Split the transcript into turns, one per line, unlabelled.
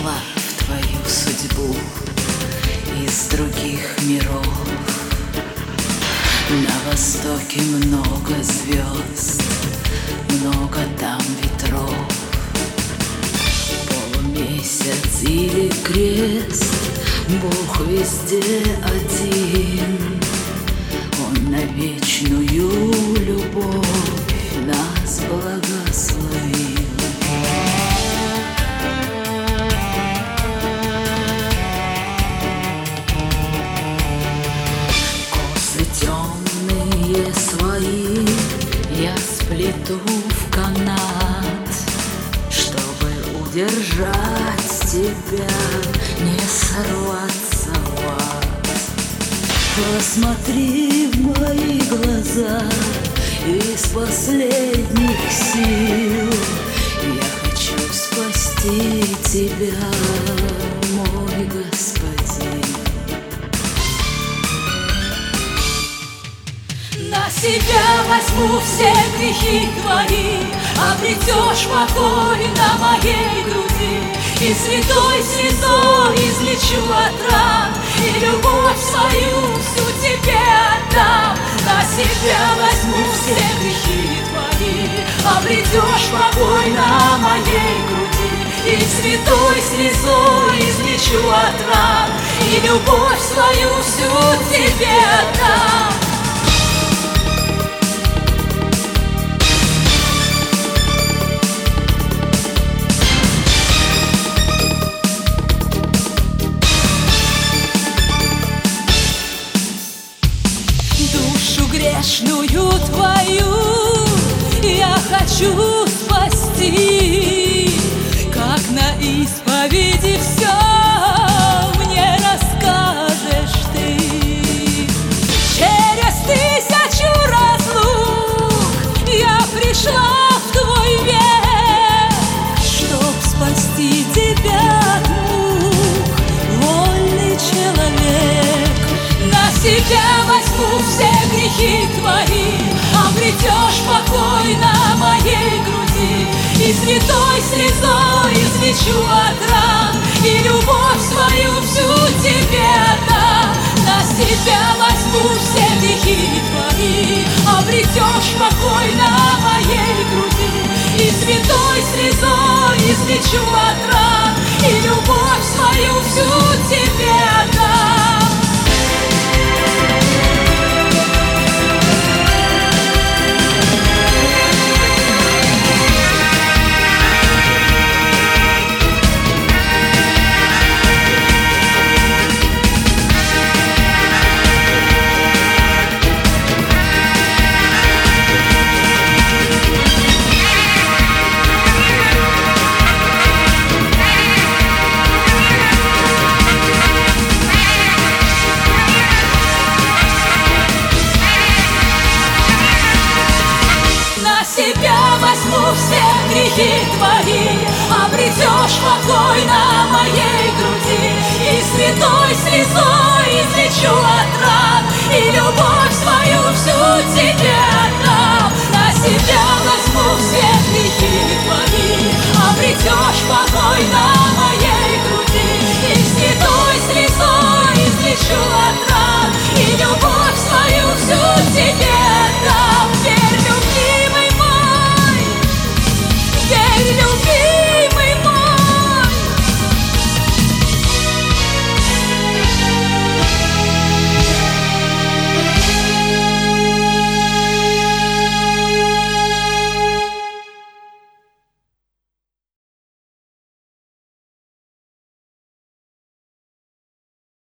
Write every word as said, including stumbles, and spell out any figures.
пришла в твою судьбу из других миров. На востоке много звезд, много там ветров. Полумесяц или крест, Бог везде один. Он на вечную любовь нас благословил. Косы темные свои я сплету в канат, чтобы удержать тебя, не сорваться в ад. Посмотри в мои глаза, из последних сил я хочу спасти тебя, мой господин.
На себя возьму все грехи твои, обретешь покой на моей груди. И святой слезой излечу от ран, и любовь свою всю тебе отдам. На себя возьму все грехи твои, обретешь покой на моей груди. И святой слезой излечу от ран, и любовь свою всю тебе отдам. Душу грешную твою я хочу спасти, как на исповеди все мне расскажешь ты. Через тысячу разлук я пришла в твой век, чтоб спасти тебя от мук, вольный человек. На себя возьму все грехи твои, обретешь покой на моей груди. И святой слезой излечу от ран, и любовь свою всю тебе отдам. На себя возьму все грехи твои, обретешь покой на моей груди. И святой слезой излечу от ран, и любовь свою всю тебе отдам. Себя возьму все грехи твои, обретешь покой на моей груди. И святой слезой излечу от ран, и любовь свою всю тебе отдам. На себя возьму все грехи